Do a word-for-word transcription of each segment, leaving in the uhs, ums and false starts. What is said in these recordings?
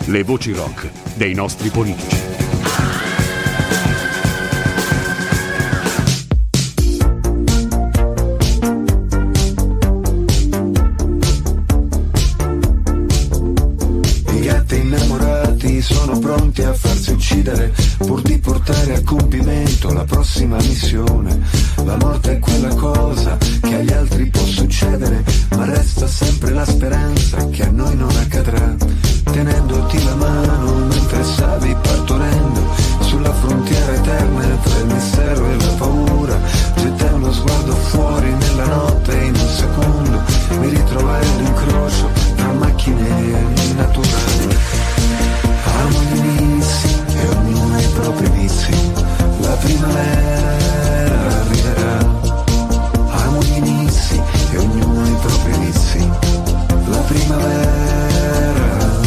Le voci rock dei nostri politici. I gatti innamorati sono pronti a farsi uccidere pur di portare a compimento la prossima missione. La morte è quella cosa che agli altri può succedere, ma resta sempre la speranza che a noi non accadrà. Tenendoti la mano mentre stavi partorendo sulla frontiera eterna tra il mistero e la paura, gettai uno sguardo fuori nella notte e in un secondo mi ritrovai all'incrocio tra macchine e naturali. Amo gli inizi e ognuno ha i propri inizi, la primavera arriverà. Amo gli inizi e ognuno ha i propri inizi, la primavera.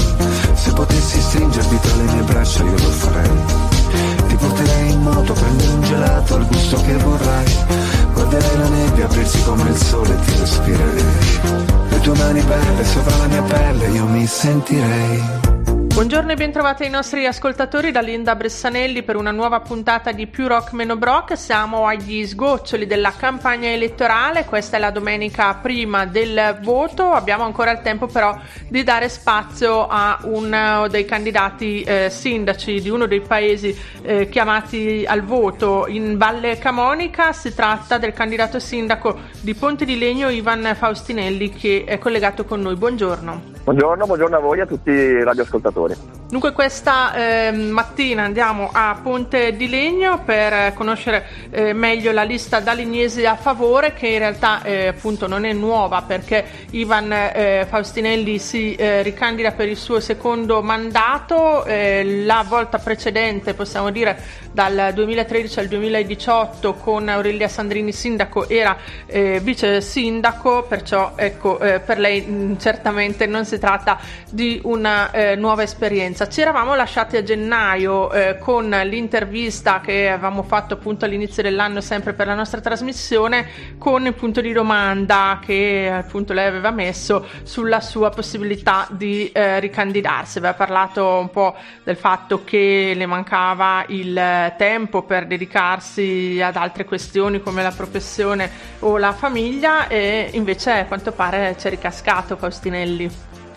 Se potessi stringerti tra le mie braccia io lo farei. Ti porterei in moto, prendere un gelato al gusto che vorrai. Guarderei la nebbia aprirsi come il sole e ti respirerei. Le tue mani belle sopra la mia pelle io mi sentirei. Buongiorno e bentrovati ai nostri ascoltatori da Linda Bressanelli per una nuova puntata di Più Rock Meno Brock. Siamo agli sgoccioli della campagna elettorale, questa è la domenica prima del voto, abbiamo ancora il tempo però di dare spazio a uno dei candidati eh, sindaci di uno dei paesi eh, chiamati al voto in Valle Camonica. Si tratta del candidato sindaco di Ponte di Legno Ivan Faustinelli, che è collegato con noi. Buongiorno. Buongiorno, buongiorno a voi e a tutti i radioascoltatori. Dunque questa eh, mattina andiamo a Ponte di Legno per conoscere eh, meglio la lista Dalignesi a favore, che in realtà eh, appunto non è nuova perché Ivan eh, Faustinelli si eh, ricandida per il suo secondo mandato. Eh, la volta precedente, possiamo dire dal duemilatredici al duemiladiciotto, con Aurelia Sandrini sindaco, era eh, vice sindaco, perciò ecco eh, per lei mh, certamente non si tratta di una eh, nuova esperienza. Ci eravamo lasciati a gennaio eh, con l'intervista che avevamo fatto appunto all'inizio dell'anno sempre per la nostra trasmissione, con il punto di domanda che appunto lei aveva messo sulla sua possibilità di eh, ricandidarsi. Aveva parlato un po' del fatto che le mancava il tempo per dedicarsi ad altre questioni come la professione o la famiglia, e invece a quanto pare c'è ricascato Faustinelli.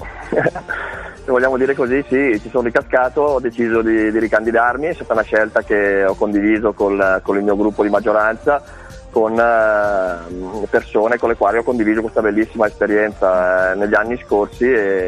Se vogliamo dire così, sì, ci sono ricascato, ho deciso di, di ricandidarmi, è stata una scelta che ho condiviso col, con il mio gruppo di maggioranza, con eh, persone con le quali ho condiviso questa bellissima esperienza eh, negli anni scorsi,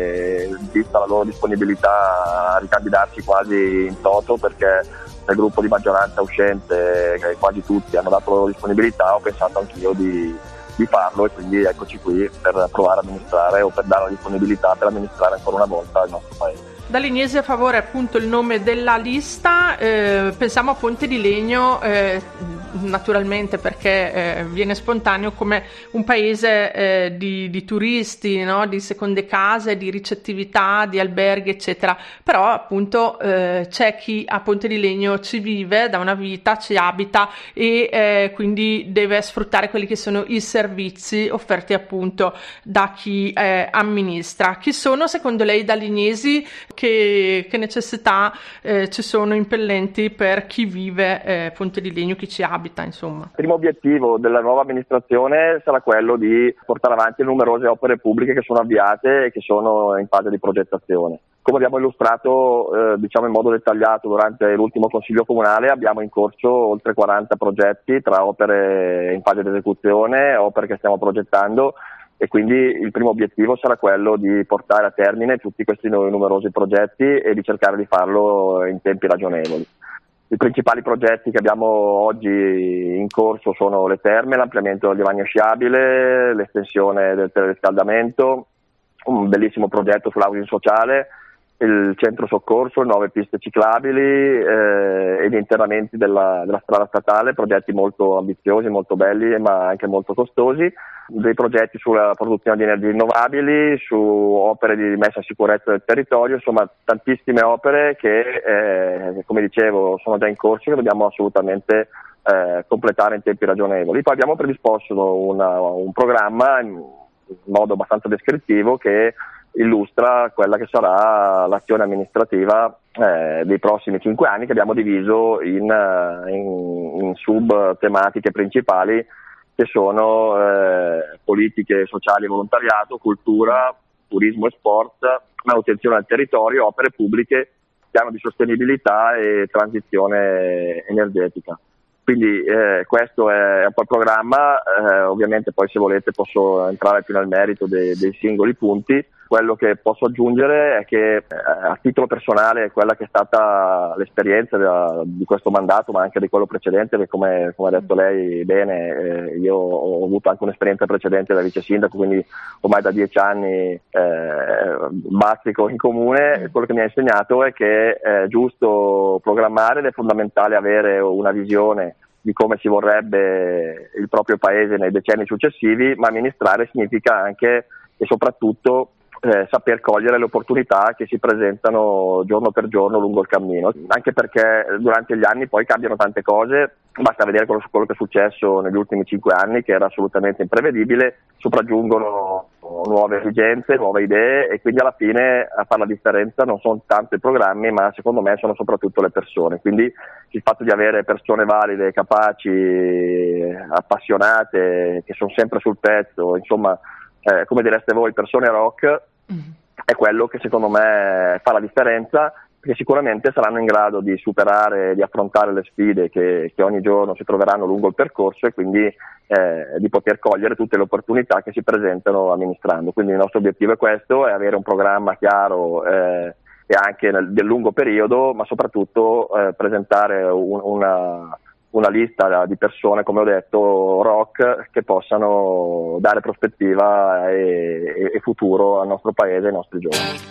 e vista la loro disponibilità a ricandidarsi quasi in toto, perché nel gruppo di maggioranza uscente eh, quasi tutti hanno dato la loro disponibilità, ho pensato anch'io di di farlo, e quindi eccoci qui per provare ad amministrare, o per dare la disponibilità per amministrare ancora una volta il nostro paese. Dalignesi a favore è appunto il nome della lista. Eh, pensiamo a Ponte di Legno eh, naturalmente perché eh, viene spontaneo come un paese eh, di, di turisti, no? Di seconde case, di ricettività, di alberghi eccetera, però appunto eh, c'è chi a Ponte di Legno ci vive da una vita, ci abita e eh, quindi deve sfruttare quelli che sono i servizi offerti appunto da chi eh, amministra. Chi sono secondo lei dalignesi? Che, che necessità eh, ci sono impellenti per chi vive eh, Ponte di Legno, chi ci abita, insomma? Il primo obiettivo della nuova amministrazione sarà quello di portare avanti le numerose opere pubbliche che sono avviate e che sono in fase di progettazione. Come abbiamo illustrato eh, diciamo in modo dettagliato durante l'ultimo consiglio comunale, abbiamo in corso oltre quaranta progetti tra opere in fase di esecuzione, opere che stiamo progettando, e quindi il primo obiettivo sarà quello di portare a termine tutti questi numerosi progetti e di cercare di farlo in tempi ragionevoli. I principali progetti che abbiamo oggi in corso sono le terme, l'ampliamento del demanio sciabile, l'estensione del teleriscaldamento, un bellissimo progetto sull'housing sociale, il centro soccorso, nuove piste ciclabili eh, e gli interramenti della, della strada statale, progetti molto ambiziosi, molto belli ma anche molto costosi, dei progetti sulla produzione di energie rinnovabili, su opere di messa in sicurezza del territorio, insomma tantissime opere che eh, come dicevo sono già in corso e che dobbiamo assolutamente eh, completare in tempi ragionevoli. Poi abbiamo predisposto una, un programma in modo abbastanza descrittivo che illustra quella che sarà l'azione amministrativa eh, dei prossimi cinque anni, che abbiamo diviso in, in, in sub tematiche principali, che sono eh, politiche sociali e volontariato, cultura, turismo e sport, manutenzione del territorio, opere pubbliche, piano di sostenibilità e transizione energetica. Quindi eh, questo è un po' il programma, eh, ovviamente poi se volete posso entrare più nel merito dei, dei singoli punti. Quello che posso aggiungere è che eh, a titolo personale quella che è stata l'esperienza da, di questo mandato, ma anche di quello precedente, perché come, come ha detto lei bene, eh, io ho avuto anche un'esperienza precedente da vice sindaco, quindi ormai da dieci anni eh, bazzico in comune. Quello che mi ha insegnato è che è giusto programmare ed è fondamentale avere una visione di come si vorrebbe il proprio paese nei decenni successivi, ma amministrare significa anche e soprattutto Eh, saper cogliere le opportunità che si presentano giorno per giorno lungo il cammino, anche perché durante gli anni poi cambiano tante cose, basta vedere quello, quello che è successo negli ultimi cinque anni, che era assolutamente imprevedibile, sopraggiungono nuove esigenze, nuove idee, e quindi alla fine a fare la differenza non sono tanto i programmi, ma secondo me sono soprattutto le persone. Quindi il fatto di avere persone valide, capaci, appassionate, che sono sempre sul pezzo, insomma, Eh, come direste voi, persone rock, mm. è quello che secondo me fa la differenza, perché sicuramente saranno in grado di superare, di affrontare le sfide che, che ogni giorno si troveranno lungo il percorso, e quindi eh, di poter cogliere tutte le opportunità che si presentano amministrando. Quindi il nostro obiettivo è questo, è avere un programma chiaro eh, e anche nel, del lungo periodo, ma soprattutto eh, presentare un, una una lista di persone, come ho detto, rock, che possano dare prospettiva e, e futuro al nostro paese e ai nostri giovani.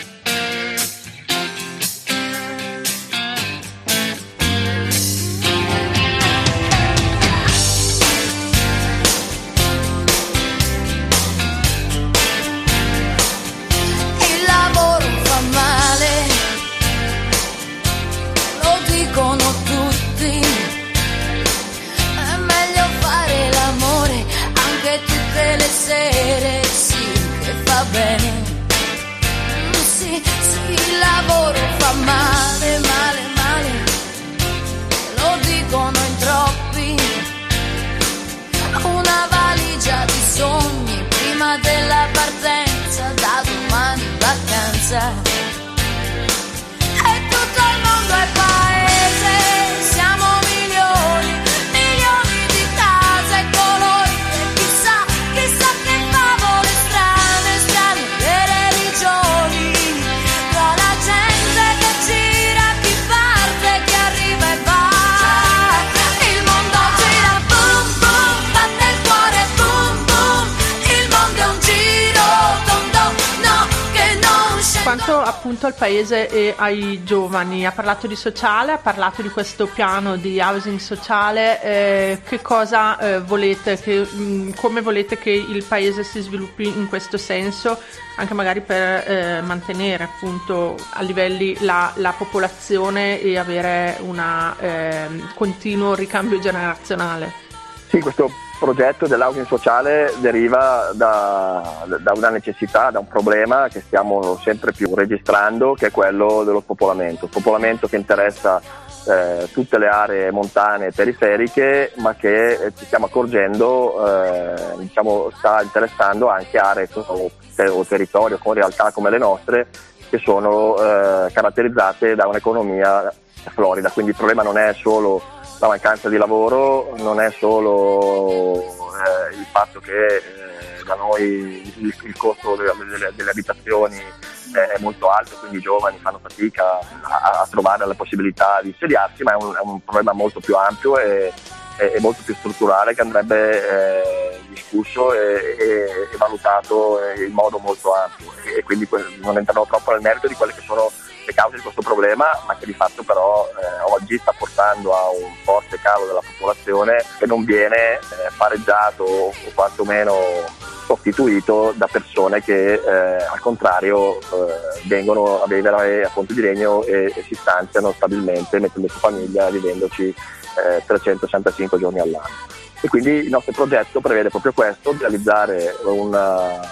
Sere sì che fa bene, sì, sì, il lavoro fa male, male, male, lo dicono in troppi, una valigia di sogni prima della partenza, da domani in vacanza, e tutto il mondo è paese, siamo milioni, milioni di case e colori, e chissà, chissà che favole strane, strane le religioni, tra la gente che gira, chi parte, chi arriva e va, il mondo gira, boom, boom, batte il cuore, boom, boom, il mondo è un giro, tondo, no, che non scende. Quanto appunto al paese e ai giovani, ha parlato di sociale, ha parlato di questo piano di housing sociale, eh, che cosa eh, volete, che, mh, come volete che il paese si sviluppi in questo senso, anche magari per eh, mantenere appunto a livelli la, la popolazione e avere un eh, continuo ricambio generazionale? Sì, questo progetto dell'housing sociale deriva da, da una necessità, da un problema che stiamo sempre più registrando, che è quello dello spopolamento. Spopolamento che interessa eh, tutte le aree montane e periferiche, ma che eh, ci stiamo accorgendo eh, diciamo, sta interessando anche aree o, o territori con realtà come le nostre, che sono eh, caratterizzate da un'economia florida. Quindi il problema non è solo la mancanza di lavoro, non è solo eh, il fatto che eh, da noi il, il costo delle, delle, delle abitazioni è molto alto, quindi i giovani fanno fatica a, a trovare la possibilità di insediarsi, ma è un, è un problema molto più ampio e, e, e molto più strutturale, che andrebbe eh, discusso e, e, e valutato in modo molto ampio, e, e quindi non entrerò troppo nel merito di quelle che sono le cause di questo problema, ma che di fatto però eh, oggi sta portando a un forte calo della popolazione, che non viene eh, pareggiato o quantomeno sostituito da persone che eh, al contrario eh, vengono a vivere a Ponte di Legno e, e si stanziano stabilmente, mettendo su famiglia, vivendoci eh, trecentosessantacinque giorni all'anno. E quindi il nostro progetto prevede proprio questo, di realizzare una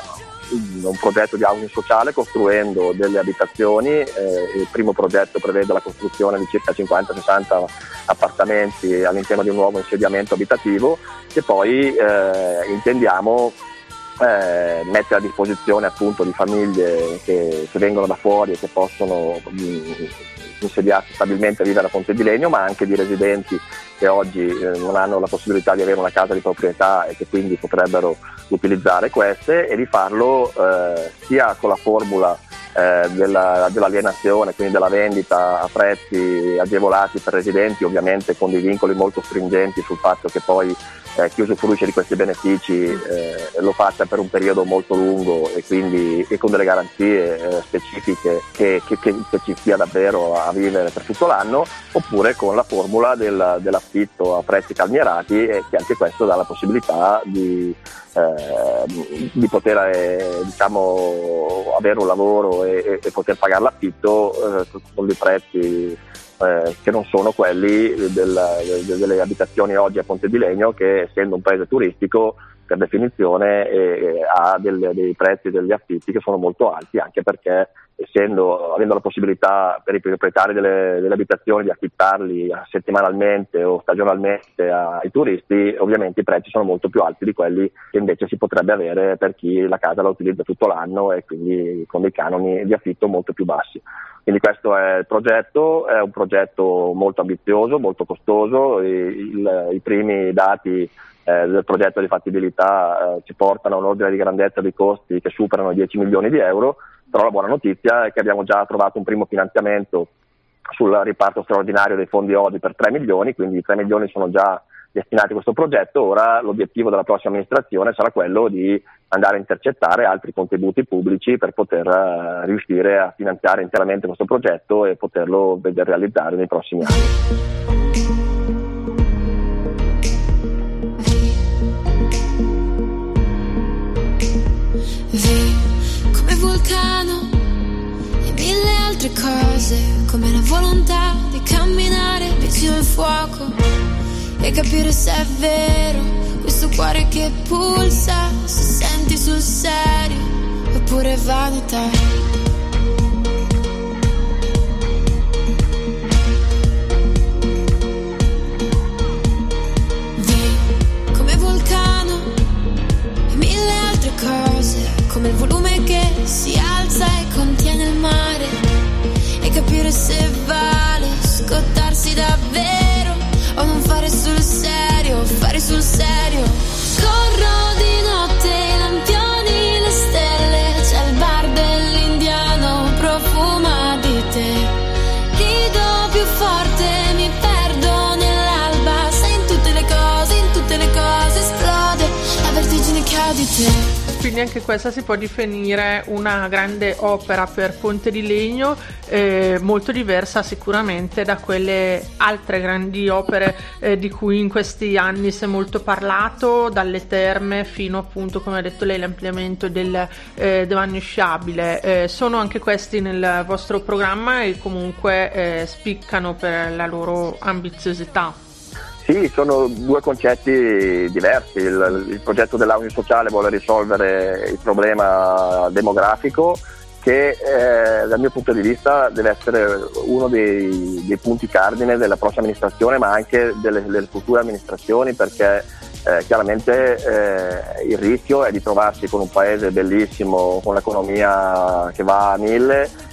un progetto di housing sociale costruendo delle abitazioni. Eh, il primo progetto prevede la costruzione di circa cinquanta sessanta appartamenti all'interno di un nuovo insediamento abitativo che poi eh, intendiamo Eh, mettere a disposizione appunto di famiglie che, che vengono da fuori e che possono mh, insediarsi stabilmente a vivere a Ponte di Legno, ma anche di residenti che oggi eh, non hanno la possibilità di avere una casa di proprietà e che quindi potrebbero utilizzare queste, e di farlo eh, sia con la formula eh, della, dell'alienazione, quindi della vendita a prezzi agevolati per residenti, ovviamente con dei vincoli molto stringenti sul fatto che poi Eh, chi usufruisce di questi benefici eh, lo faccia per un periodo molto lungo e quindi e con delle garanzie eh, specifiche che, che, che, che ci stia davvero a vivere per tutto l'anno, oppure con la formula del, dell'affitto a prezzi calmierati, e che anche questo dà la possibilità di, eh, di poter eh, diciamo, avere un lavoro e, e poter pagare l'affitto eh, con dei prezzi Eh, che non sono quelli del, del, delle abitazioni oggi a Ponte di Legno, che essendo un paese turistico per definizione eh, ha del, dei prezzi degli affitti che sono molto alti, anche perché essendo, avendo la possibilità per i proprietari delle, delle abitazioni di affittarli settimanalmente o stagionalmente ai turisti, ovviamente i prezzi sono molto più alti di quelli che invece si potrebbe avere per chi la casa la utilizza tutto l'anno e quindi con dei canoni di affitto molto più bassi. Quindi questo è il progetto, è un progetto molto ambizioso, molto costoso. I, il, i primi dati eh, del progetto di fattibilità eh, ci portano a un ordine di grandezza di costi che superano i dieci milioni di euro, però la buona notizia è che abbiamo già trovato un primo finanziamento sul riparto straordinario dei fondi O D I per tre milioni, quindi i tre milioni sono già destinati a questo progetto. Ora l'obiettivo della prossima amministrazione sarà quello di andare a intercettare altri contributi pubblici per poter uh, riuscire a finanziare interamente questo progetto e poterlo vedere realizzare nei prossimi anni. V come vulcano e mille altre cose, come la volontà di camminare vicino al fuoco e capire se è vero questo cuore che pulsa, se senti sul serio oppure vanità. V come vulcano e mille altre cose, come il volume che si alza e contiene il mare, e capire se vale scottarsi davvero o non fare sul serio, fare sul serio. Corro di notte, i lampioni, le stelle, c'è il bar dell'indiano, profuma di te. Rido più forte, mi perdo nell'alba, sei in tutte le cose, in tutte le cose esplode la vertigine che ho di te. Quindi anche questa si può definire una grande opera per Ponte di Legno, eh, molto diversa sicuramente da quelle altre grandi opere eh, di cui in questi anni si è molto parlato, dalle terme fino appunto, come ha detto lei, l'ampliamento del eh, demanio sciabile. Eh, sono anche questi nel vostro programma e comunque eh, spiccano per la loro ambiziosità. Sì, sono due concetti diversi. Il, il progetto dell'housing sociale vuole risolvere il problema demografico che eh, dal mio punto di vista deve essere uno dei, dei punti cardine della prossima amministrazione, ma anche delle, delle future amministrazioni, perché eh, chiaramente eh, il rischio è di trovarsi con un paese bellissimo, con l'economia che va a mille,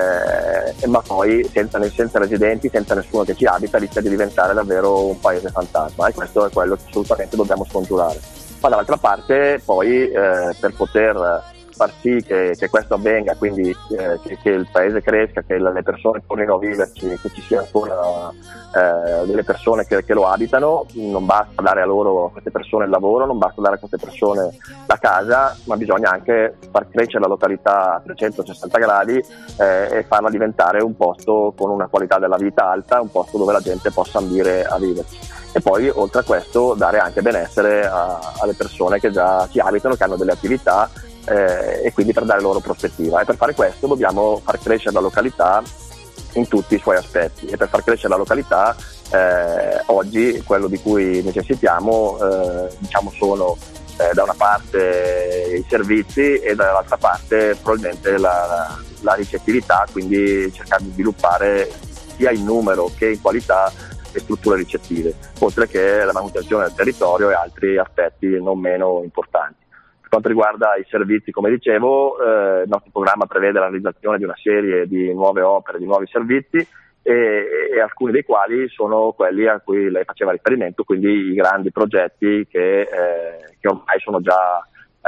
Eh, ma poi senza, senza residenti, senza nessuno che ci abita, rischia di diventare davvero un paese fantasma, e questo è quello che assolutamente dobbiamo scongiurare. Ma dall'altra parte poi eh, per poter far sì che, che questo avvenga, quindi eh, che, che il paese cresca, che le persone tornino a viverci, che ci siano ancora eh, delle persone che, che lo abitano, non basta dare a loro, a queste persone, il lavoro, non basta dare a queste persone la casa, ma bisogna anche far crescere la località a trecentosessanta gradi eh, e farla diventare un posto con una qualità della vita alta, un posto dove la gente possa ambire a viverci. E poi oltre a questo dare anche benessere a, alle persone che già ci abitano, che hanno delle attività, Eh, e quindi per dare loro prospettiva, e per fare questo dobbiamo far crescere la località in tutti i suoi aspetti, e per far crescere la località eh, oggi quello di cui necessitiamo eh, diciamo sono eh, da una parte i servizi e dall'altra parte probabilmente la, la ricettività, quindi cercare di sviluppare sia in numero che in qualità le strutture ricettive, oltre che la manutenzione del territorio e altri aspetti non meno importanti. Per quanto riguarda i servizi, come dicevo, eh, il nostro programma prevede la realizzazione di una serie di nuove opere, di nuovi servizi, e, e alcuni dei quali sono quelli a cui lei faceva riferimento, quindi i grandi progetti che, eh, che ormai sono già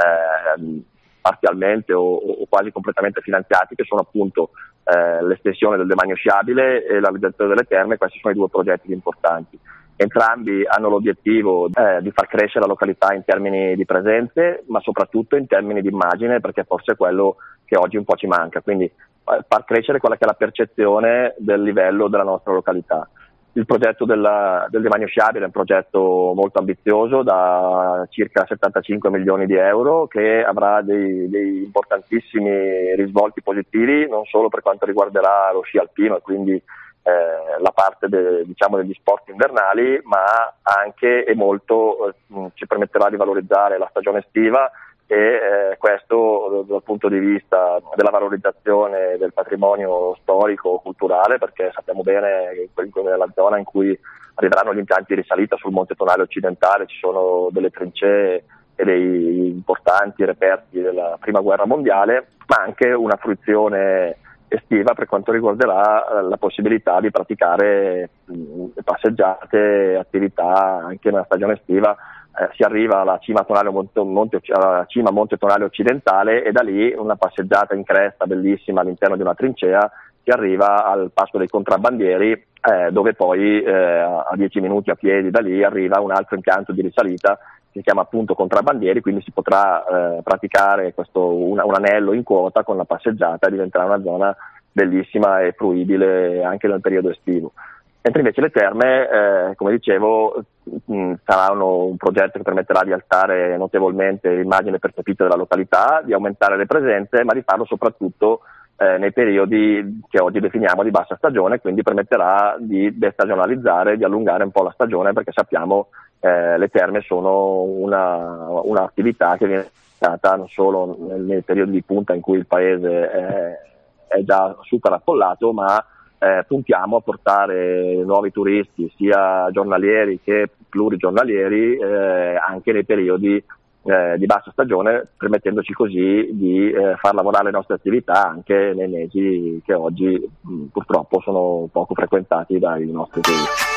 eh, parzialmente o, o quasi completamente finanziati, che sono appunto eh, l'estensione del demanio sciabile e la realizzazione delle terme. Questi sono i due progetti importanti. Entrambi hanno l'obiettivo eh, di far crescere la località in termini di presenze, ma soprattutto in termini di immagine, perché forse è quello che oggi un po' ci manca, quindi eh, far crescere quella che è la percezione del livello della nostra località. Il progetto della, del demanio sciabile è un progetto molto ambizioso, da circa settantacinque milioni di euro, che avrà dei, dei importantissimi risvolti positivi, non solo per quanto riguarderà lo sci alpino e quindi Eh, la parte de, diciamo degli sport invernali, ma anche e molto eh, ci permetterà di valorizzare la stagione estiva e eh, questo dal punto di vista della valorizzazione del patrimonio storico culturale, perché sappiamo bene che nella zona in cui arriveranno gli impianti di risalita sul Monte Tonale occidentale ci sono delle trincee e dei importanti reperti della prima guerra mondiale, ma anche una fruizione estiva per quanto riguarderà la possibilità di praticare mh, passeggiate, attività anche nella stagione estiva. Eh, si arriva alla cima tonale monte, monte, alla cima Monte Tonale occidentale e da lì una passeggiata in cresta bellissima all'interno di una trincea si arriva al Passo dei Contrabbandieri, eh, dove poi eh, a dieci minuti a piedi da lì arriva un altro impianto di risalita, si chiama appunto Contrabbandieri, quindi si potrà eh, praticare questo un, un anello in quota con la passeggiata e diventerà una zona bellissima e fruibile anche nel periodo estivo. Mentre invece le terme, eh, come dicevo, mh, saranno un progetto che permetterà di alzare notevolmente l'immagine percepita della località, di aumentare le presenze, ma di farlo soprattutto eh, nei periodi che oggi definiamo di bassa stagione, quindi permetterà di destagionalizzare, di allungare un po' la stagione, perché sappiamo Eh, le terme sono una, un'attività che viene fatta non solo nei, nei periodi di punta in cui il paese è, è già super affollato, ma eh, puntiamo a portare nuovi turisti sia giornalieri che plurigiornalieri eh, anche nei periodi eh, di bassa stagione, permettendoci così di eh, far lavorare le nostre attività anche nei mesi che oggi mh, purtroppo sono poco frequentati dai nostri turisti.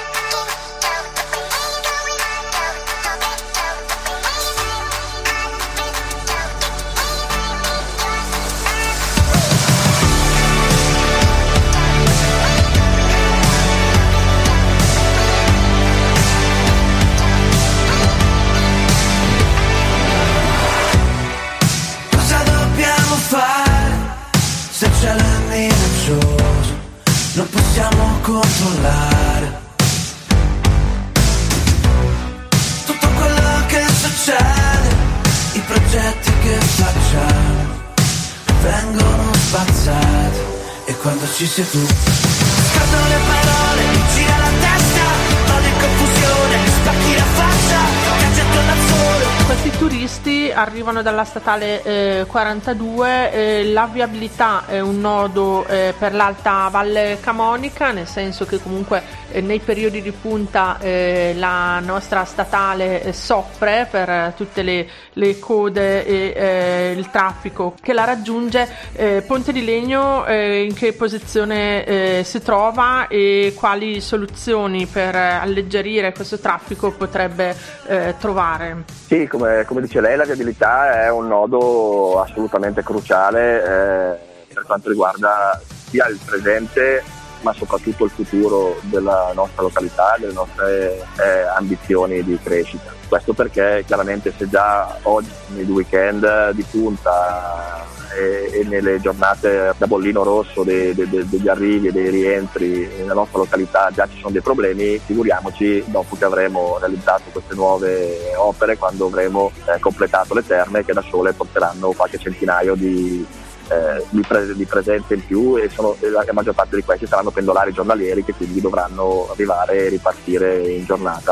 Non possiamo controllare tutto quello che succede, i progetti che facciamo vengono spazzati e quando ci sei tu scattano le parole, mi gira la testa, vado in confusione, spacchi la faccia, cangetto da solo. Questi turisti arrivano dalla statale eh, quarantadue, eh, la viabilità è un nodo eh, per l'Alta Valle Camonica, nel senso che comunque eh, nei periodi di punta eh, la nostra statale eh, soffre per eh, tutte le, le code e eh, il traffico che la raggiunge. eh, Ponte di Legno eh, in che posizione eh, si trova e quali soluzioni per alleggerire questo traffico potrebbe eh, trovare? Sì, come, come dice lei, la viabilità è un nodo assolutamente cruciale eh, per quanto riguarda sia il presente ma soprattutto il futuro della nostra località, delle nostre eh, ambizioni di crescita. Questo perché chiaramente se già oggi nei weekend di punta e, e nelle giornate da bollino rosso de, de, de, degli arrivi e dei rientri nella nostra località già ci sono dei problemi, figuriamoci dopo che avremo realizzato queste nuove opere, quando avremo eh, completato le terme che da sole porteranno qualche centinaio di Eh, di, pre- di presenze in più e, sono, e la maggior parte di questi saranno pendolari giornalieri che quindi dovranno arrivare e ripartire in giornata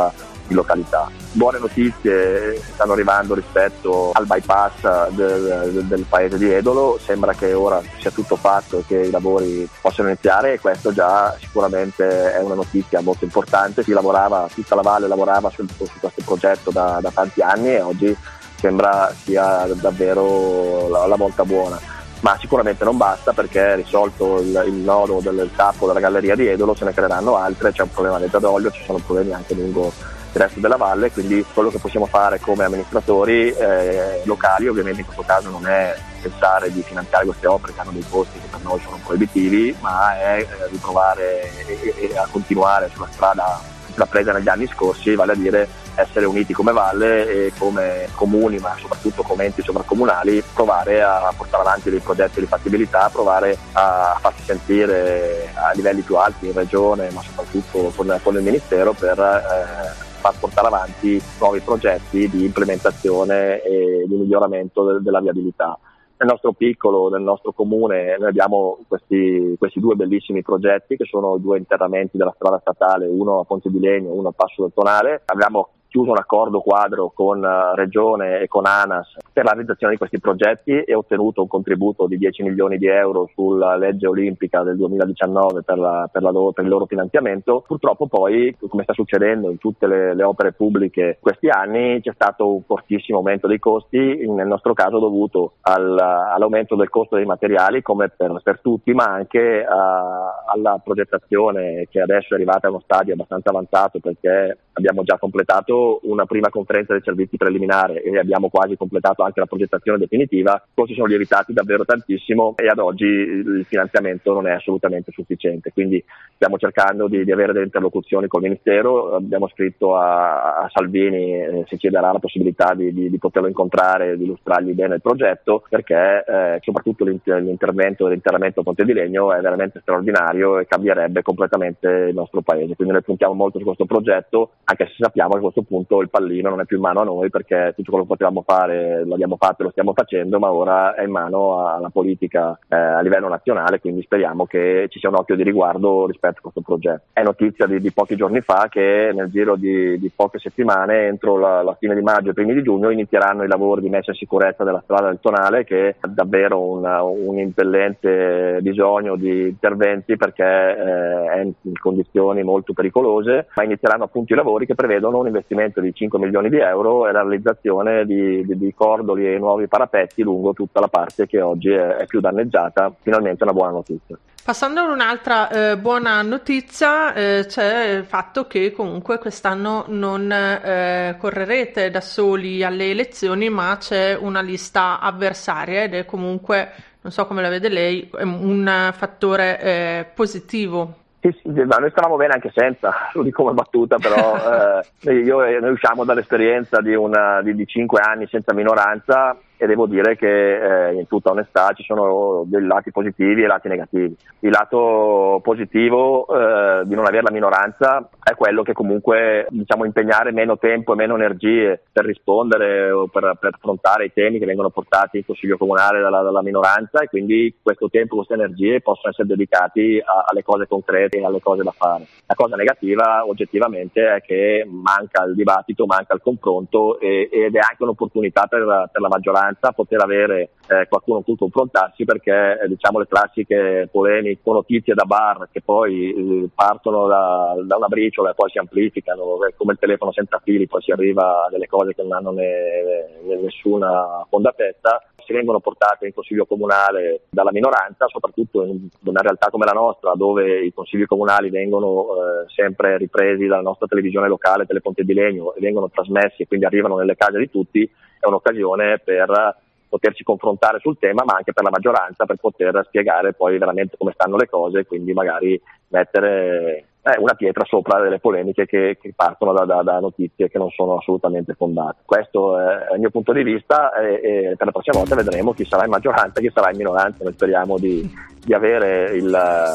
in località. Buone notizie stanno arrivando rispetto al bypass del, del, del paese di Edolo, sembra che ora sia tutto fatto e che i lavori possano iniziare, e questo già sicuramente è una notizia molto importante. Si lavorava, tutta la valle lavorava su, su questo progetto da, da tanti anni, e oggi sembra sia davvero la, la volta buona. Ma sicuramente non basta, perché risolto il, il nodo del tappo della galleria di Edolo se ne creeranno altre, c'è un problema del d'olio, ci sono problemi anche lungo il resto della valle, quindi quello che possiamo fare come amministratori eh, locali, ovviamente in questo caso non è pensare di finanziare queste opere che hanno dei costi che per noi sono proibitivi, ma è eh, di provare e, e a continuare sulla strada intrapresa negli anni scorsi, vale a dire essere uniti come valle e come comuni, ma soprattutto come enti sovracomunali, provare a portare avanti dei progetti di fattibilità, provare a farsi sentire a livelli più alti in regione, ma soprattutto con, con il Ministero, per eh, far portare avanti nuovi progetti di implementazione e di miglioramento del, della viabilità. Nel nostro piccolo, nel nostro comune, noi abbiamo questi, questi due bellissimi progetti che sono due interramenti della strada statale, uno a Ponte di Legno, uno a Passo del Tonale. Abbiamo chiuso un accordo quadro con Regione e con ANAS per la realizzazione di questi progetti e ottenuto un contributo di dieci milioni di euro sulla legge olimpica del duemiladiciannove per, la, per, la loro, per il loro finanziamento. Purtroppo poi, come sta succedendo in tutte le, le opere pubbliche questi anni, c'è stato un fortissimo aumento dei costi, nel nostro caso dovuto al, all'aumento del costo dei materiali, come per, per tutti, ma anche a, alla progettazione, che adesso è arrivata a uno stadio abbastanza avanzato, perché abbiamo già completato una prima conferenza dei servizi preliminare e abbiamo quasi completato anche la progettazione definitiva. I costi sono lievitati davvero tantissimo e ad oggi il finanziamento non è assolutamente sufficiente, quindi stiamo cercando di, di avere delle interlocuzioni col Ministero. Abbiamo scritto a, a Salvini eh, se ci darà la possibilità di, di, di poterlo incontrare e di illustrargli bene il progetto, perché eh, soprattutto l'inter- l'intervento dell'interramento a Ponte di Legno è veramente straordinario e cambierebbe completamente il nostro paese, quindi noi puntiamo molto su questo progetto, anche se sappiamo che a questo punto il pallino non è più in mano a noi, perché tutto quello che potevamo fare l'abbiamo fatto e lo stiamo facendo, ma ora è in mano alla politica eh, a livello nazionale, quindi speriamo che ci sia un occhio di riguardo rispetto a questo progetto. È notizia di, di pochi giorni fa che nel giro di, di poche settimane, entro la, la fine di maggio e primi di giugno, inizieranno i lavori di messa in sicurezza della strada del Tonale, che ha davvero una, un impellente bisogno di interventi, perché eh, è in condizioni molto pericolose, ma inizieranno appunto i lavori che prevedono un investimento di cinque milioni di euro e la realizzazione di, di, di cordoli e nuovi parapetti lungo tutta la parte che oggi è, è più danneggiata. Finalmente una buona notizia. Passando ad un'altra eh, buona notizia, eh, c'è il fatto che comunque quest'anno non eh, correrete da soli alle elezioni, ma c'è una lista avversaria, ed è comunque, non so come la vede lei, un fattore eh, positivo. Sì, sì, ma noi stavamo bene anche senza, lo dico come battuta, però eh, io, noi usciamo dall'esperienza di, una, di, di cinque anni senza minoranza, e devo dire che eh, in tutta onestà ci sono dei lati positivi e lati negativi. Il lato positivo eh, di non avere la minoranza è quello che comunque, diciamo, impegnare meno tempo e meno energie per rispondere o per, per affrontare i temi che vengono portati in Consiglio Comunale dalla, dalla minoranza, e quindi questo tempo, queste energie possono essere dedicati a, alle cose concrete e alle cose da fare. La cosa negativa oggettivamente è che manca il dibattito, manca il confronto, e, ed è anche un'opportunità per, per la maggioranza poter avere eh, qualcuno con cui confrontarsi, perché eh, diciamo le classiche polemiche o notizie da bar che poi eh, partono da, da una briciola e poi si amplificano, eh, come il telefono senza fili, poi si arriva a delle cose che non hanno ne, ne, nessuna fondatezza, si vengono portate in Consiglio Comunale dalla minoranza, soprattutto in una realtà come la nostra, dove i consigli comunali vengono eh, sempre ripresi dalla nostra televisione locale, Teleponte di Legno, e vengono trasmessi e quindi arrivano nelle case di tutti. È un'occasione per poterci confrontare sul tema, ma anche per la maggioranza, per poter spiegare poi veramente come stanno le cose, quindi magari mettere eh, una pietra sopra delle polemiche che, che partono da, da, da notizie che non sono assolutamente fondate. Questo è il mio punto di vista, e, e per la prossima volta vedremo chi sarà in maggioranza e chi sarà in minoranza. Noi speriamo di, di avere il,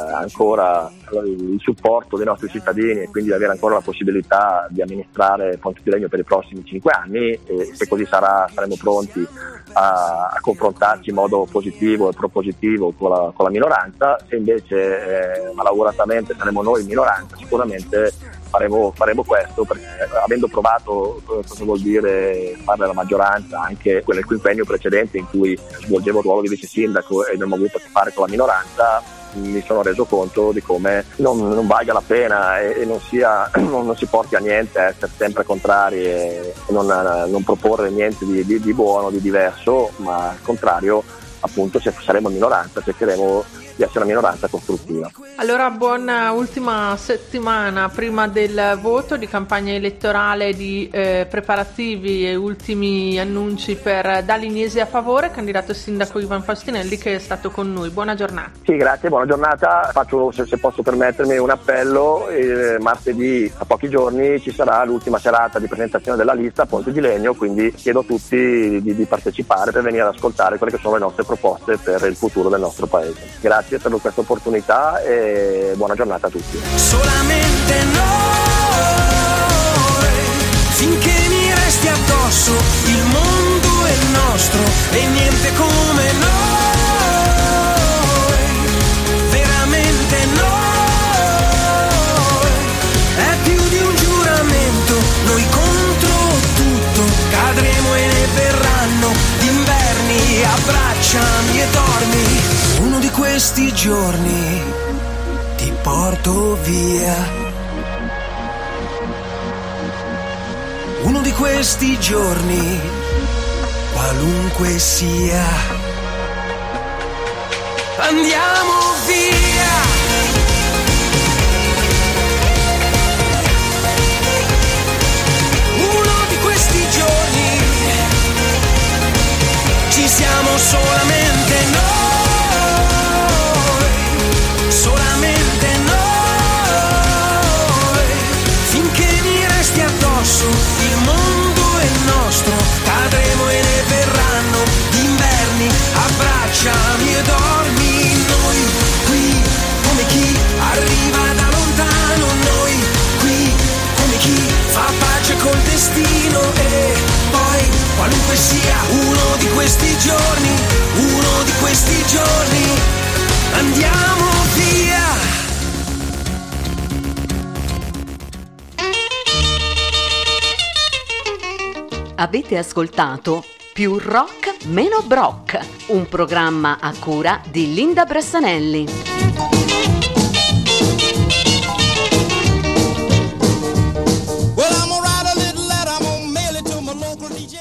ancora il supporto dei nostri cittadini, e quindi di avere ancora la possibilità di amministrare Ponte di Legno per i prossimi cinque anni, e se così sarà saremo pronti a, a confrontarci in modo positivo e propositivo con la, con la minoranza. Se invece eh, malauguratamente saremo noi in minoranza, sicuramente faremo, faremo questo, perché avendo provato cosa vuol dire fare la maggioranza anche nel quinquennio precedente in cui svolgevo il ruolo di vice sindaco e non ho avuto a che fare con la minoranza, mi sono reso conto di come non, non valga la pena e, e non, sia, non, non si porti a niente a essere sempre contrari e non, non proporre niente di, di, di buono, di diverso, ma al contrario, appunto, se saremo minoranza cercheremo di essere una minoranza costruttiva. Allora, buona ultima settimana prima del voto, di campagna elettorale, di eh, preparativi e ultimi annunci per Dalignesi a favore. Candidato sindaco Ivan Faustinelli, che è stato con noi. Buona giornata. Sì, grazie, buona giornata. Faccio, se, se posso permettermi, un appello. Eh, martedì, a pochi giorni, ci sarà l'ultima serata di presentazione della lista a Ponte di Legno, quindi chiedo a tutti di, di partecipare per venire ad ascoltare quelle che sono le nostre proposte per il futuro del nostro paese. Grazie per questa opportunità e buona giornata a tutti. Solamente noi, finché mi resti addosso, il mondo è nostro e niente come noi, veramente noi, è più di un giuramento, noi contro tutto, cadremo e ne verranno d'inverni, abbracciami e dormi. Uno di questi giorni ti porto via. Uno di questi giorni, qualunque sia, andiamo via. Uno di questi giorni, ci siamo solamente noi. Solamente noi, finché mi resti addosso, il mondo è nostro, cadremo e ne verranno d'inverni, abbracciami e dormi, noi qui come chi arriva da lontano, noi qui come chi fa pace col destino e poi qualunque sia uno di questi giorni, uno di questi giorni, andiamo via. Avete ascoltato Più rock, meno brock, un programma a cura di Linda Brassanelli.